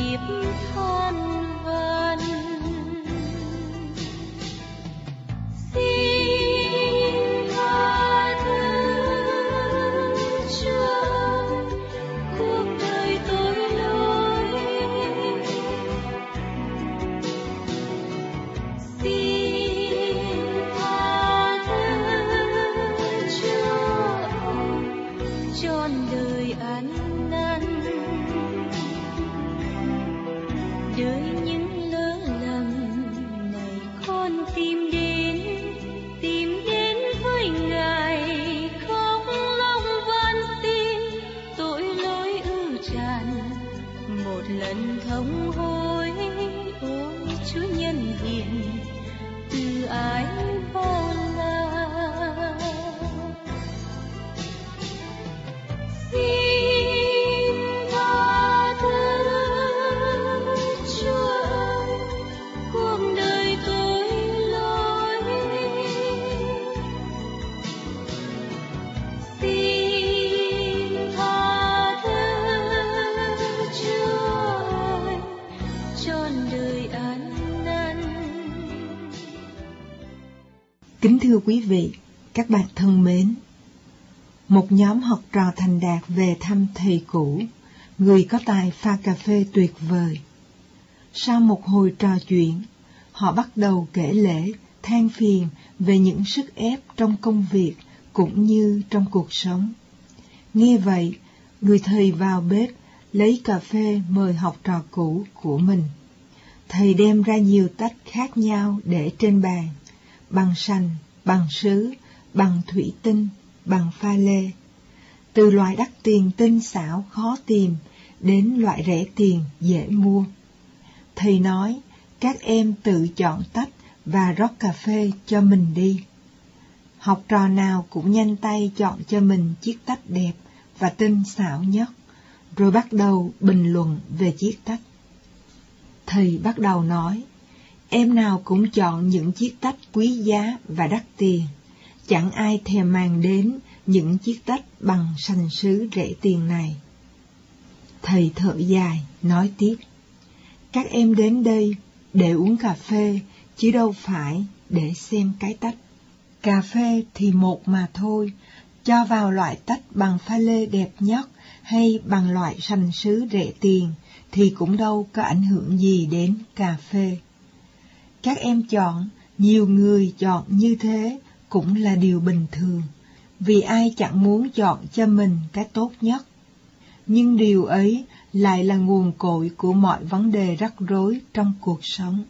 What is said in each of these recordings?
kiếp than van. Xin tha thứ cho cuộc đời tội lỗi. Xin tha thứ cho trọn đời ăn năn. Đời những lỡ lầm này con tìm đến với Ngài, khóc lóc van xin tội lỗi ưu tràn một lần thống hối. Ôi Chúa nhân hiền từ ái bao la. Xin tha thứ cho cuộc đời tội lỗi. Xin tha thứ cho trọn đời ăn năn. Kính thưa quý vị, các bạn thân mến, một nhóm học trò thành đạt về thăm thầy cũ, người có tài pha cà phê tuyệt vời. Sau một hồi trò chuyện, họ bắt đầu kể lể, than phiền về những sức ép trong công việc cũng như trong cuộc sống. Nghe vậy, người thầy vào bếp lấy cà phê mời học trò cũ của mình. Thầy đem ra nhiều tách khác nhau để trên bàn, bằng sành, bằng sứ, bằng thủy tinh, bằng pha lê. Từ loại đắt tiền tinh xảo khó tìm đến loại rẻ tiền dễ mua. Thầy nói, các em tự chọn tách và rót cà phê cho mình đi. Học trò nào cũng nhanh tay chọn cho mình chiếc tách đẹp và tinh xảo nhất, rồi bắt đầu bình luận về chiếc tách. Thầy bắt đầu nói, em nào cũng chọn những chiếc tách quý giá và đắt tiền, chẳng ai thèm mang đến những chiếc tách bằng sành sứ rẻ tiền này. Thầy thở dài, nói tiếp, các em đến đây để uống cà phê, chứ đâu phải để xem cái tách. Cà phê thì một mà thôi, cho vào loại tách bằng pha lê đẹp nhất hay bằng loại sành sứ rẻ tiền thì cũng đâu có ảnh hưởng gì đến cà phê. Các em chọn, nhiều người chọn như thế cũng là điều bình thường, vì ai chẳng muốn chọn cho mình cái tốt nhất. Nhưng điều ấy lại là nguồn cội của mọi vấn đề rắc rối trong cuộc sống.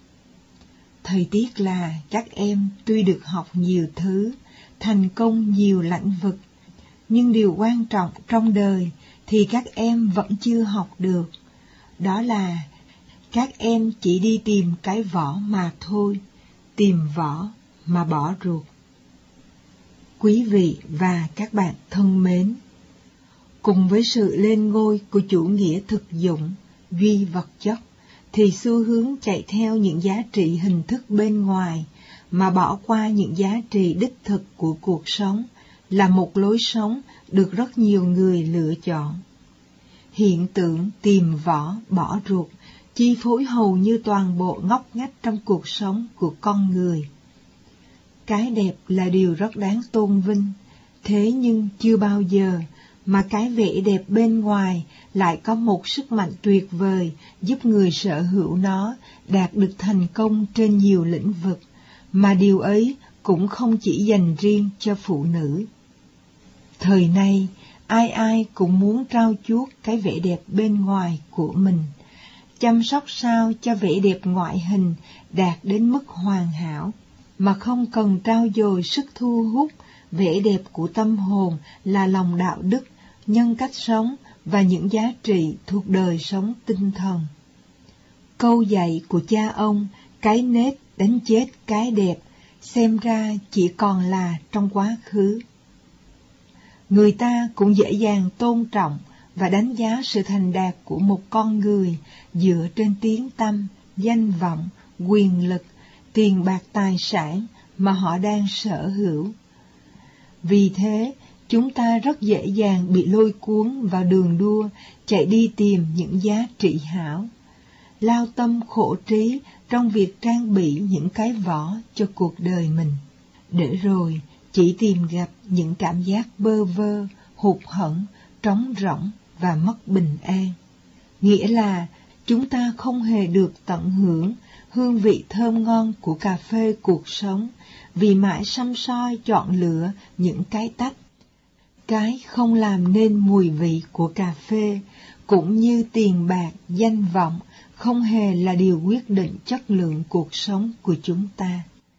Thời tiếc là các em tuy được học nhiều thứ, thành công nhiều lĩnh vực, nhưng điều quan trọng trong đời thì các em vẫn chưa học được. Đó là các em chỉ đi tìm cái vỏ mà thôi, tìm vỏ mà bỏ ruột. Quý vị và các bạn thân mến, cùng với sự lên ngôi của chủ nghĩa thực dụng, duy vật chất, thì xu hướng chạy theo những giá trị hình thức bên ngoài mà bỏ qua những giá trị đích thực của cuộc sống là một lối sống được rất nhiều người lựa chọn. Hiện tượng tìm vỏ bỏ ruột chi phối hầu như toàn bộ ngóc ngách trong cuộc sống của con người. Cái đẹp là điều rất đáng tôn vinh, thế nhưng chưa bao giờ mà cái vẻ đẹp bên ngoài lại có một sức mạnh tuyệt vời giúp người sở hữu nó đạt được thành công trên nhiều lĩnh vực, mà điều ấy cũng không chỉ dành riêng cho phụ nữ. Thời nay, ai ai cũng muốn trau chuốt cái vẻ đẹp bên ngoài của mình, chăm sóc sao cho vẻ đẹp ngoại hình đạt đến mức hoàn hảo, mà không cần trau dồi sức thu hút vẻ đẹp của tâm hồn là lòng đạo đức, nhân cách sống và những giá trị thuộc đời sống tinh thần. Câu dạy của cha ông, cái nết đánh chết cái đẹp, xem ra chỉ còn là trong quá khứ. Người ta cũng dễ dàng tôn trọng và đánh giá sự thành đạt của một con người dựa trên tiếng tăm, danh vọng, quyền lực, tiền bạc tài sản mà họ đang sở hữu. Vì thế, chúng ta rất dễ dàng bị lôi cuốn vào đường đua, chạy đi tìm những giá trị hảo, lao tâm khổ trí trong việc trang bị những cái vỏ cho cuộc đời mình, để rồi chỉ tìm gặp những cảm giác bơ vơ, hụt hẫng, trống rỗng và mất bình an. Nghĩa là chúng ta không hề được tận hưởng hương vị thơm ngon của cà phê cuộc sống, vì mãi săm soi chọn lựa những cái tách, cái không làm nên mùi vị của cà phê, cũng như tiền bạc, danh vọng không hề là điều quyết định chất lượng cuộc sống của chúng ta.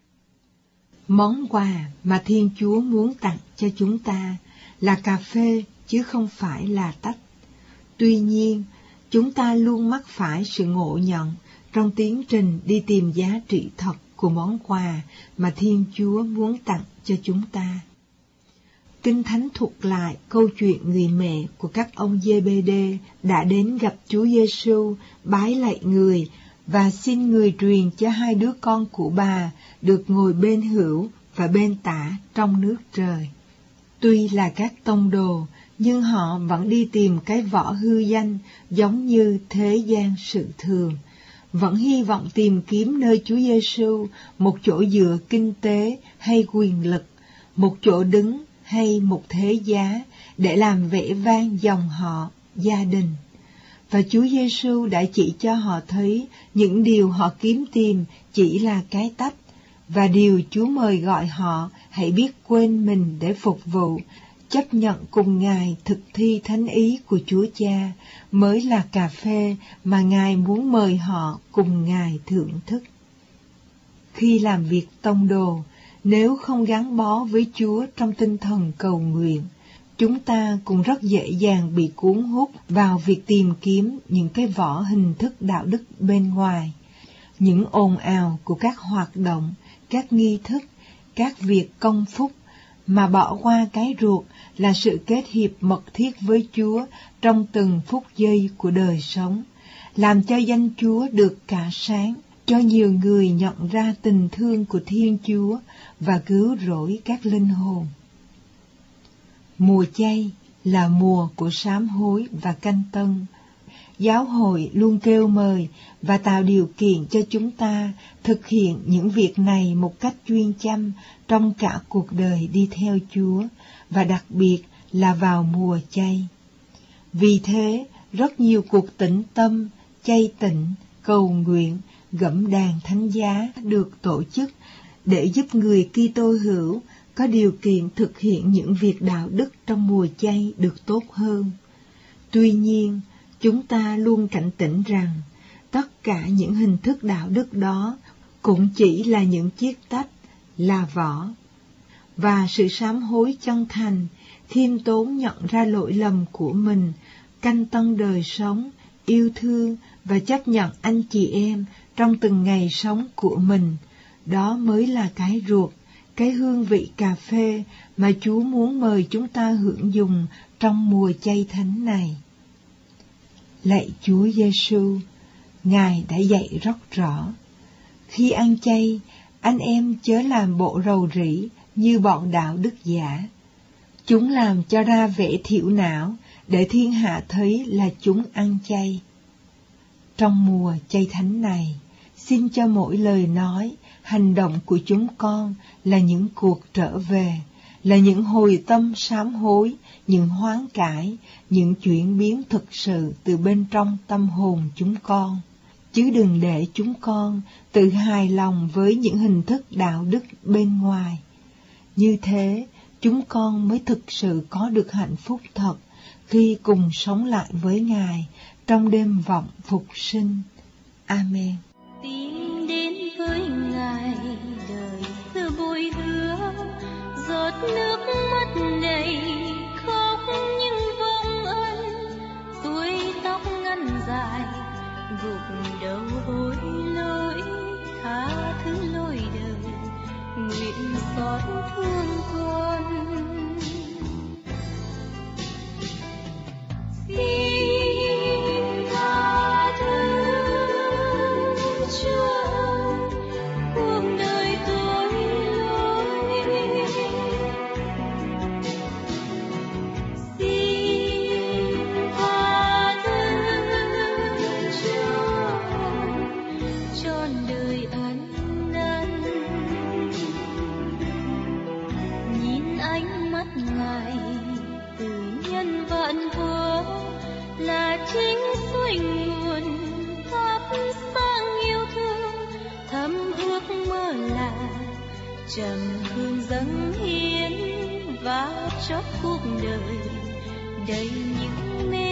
Món quà mà Thiên Chúa muốn tặng cho chúng ta là cà phê chứ không phải là tách. Tuy nhiên, chúng ta luôn mắc phải sự ngộ nhận trong tiến trình đi tìm giá trị thật của món quà mà Thiên Chúa muốn tặng cho chúng ta. Kinh Thánh thuật lại câu chuyện người mẹ của các ông Giê-bê-đê đã đến gặp Chúa Giêsu, bái lạy người và xin người truyền cho hai đứa con của bà được ngồi bên hữu và bên tả trong nước trời. Tuy là các tông đồ, nhưng họ vẫn đi tìm cái vỏ hư danh giống như thế gian sự thường, vẫn hy vọng tìm kiếm nơi Chúa Giêsu một chỗ dựa kinh tế hay quyền lực, một chỗ đứng hay một thế giá để làm vẻ vang dòng họ, gia đình. Và Chúa Giêsu đã chỉ cho họ thấy những điều họ kiếm tìm chỉ là cái tách, và điều Chúa mời gọi họ hãy biết quên mình để phục vụ, chấp nhận cùng Ngài thực thi thánh ý của Chúa Cha mới là cà phê mà Ngài muốn mời họ cùng Ngài thưởng thức. Khi làm việc tông đồ, nếu không gắn bó với Chúa trong tinh thần cầu nguyện, chúng ta cũng rất dễ dàng bị cuốn hút vào việc tìm kiếm những cái vỏ hình thức đạo đức bên ngoài, những ồn ào của các hoạt động, các nghi thức, các việc công phúc, mà bỏ qua cái ruột là sự kết hiệp mật thiết với Chúa trong từng phút giây của đời sống, làm cho danh Chúa được cả sáng, cho nhiều người nhận ra tình thương của Thiên Chúa và cứu rỗi các linh hồn. Mùa chay là mùa của sám hối và canh tân. Giáo hội luôn kêu mời và tạo điều kiện cho chúng ta thực hiện những việc này một cách chuyên chăm trong cả cuộc đời đi theo Chúa, và đặc biệt là vào mùa chay. Vì thế, rất nhiều cuộc tĩnh tâm, chay tịnh, cầu nguyện, gẫm đàn thánh giá được tổ chức để giúp người Kitô hữu có điều kiện thực hiện những việc đạo đức trong mùa chay được tốt hơn. Tuy nhiên, chúng ta luôn cảnh tỉnh rằng tất cả những hình thức đạo đức đó cũng chỉ là những chiếc tách, là vỏ. Và sự sám hối chân thành, khiêm tốn nhận ra lỗi lầm của mình, canh tân đời sống, yêu thương và chấp nhận anh chị em trong từng ngày sống của mình, đó mới là cái ruột, cái hương vị cà phê mà Chúa muốn mời chúng ta hưởng dùng trong mùa chay thánh này. Lạy Chúa Giêsu, Ngài đã dạy rất rõ, khi ăn chay, anh em chớ làm bộ rầu rĩ như bọn đạo đức giả. Chúng làm cho ra vẻ thiểu não để thiên hạ thấy là chúng ăn chay. Trong mùa chay thánh này, xin cho mỗi lời nói, hành động của chúng con là những cuộc trở về, là những hồi tâm sám hối, những hoán cải, những chuyển biến thực sự từ bên trong tâm hồn chúng con, chứ đừng để chúng con tự hài lòng với những hình thức đạo đức bên ngoài. Như thế, chúng con mới thực sự có được hạnh phúc thật khi cùng sống lại với Ngài trong đêm vọng phục sinh. Amen. Tìm đến với Ngài, đời xưa bồi hứa, giọt nước mắt đầy khóc nhưng vong ân, tuổi tóc ngắn dài gục đầu hối lỗi, tha thứ lỗi đời, nguyện xót thương con. Xin tha thứ Chúa, cuộc đời tội lỗi, chót cuộc đời đầy những mê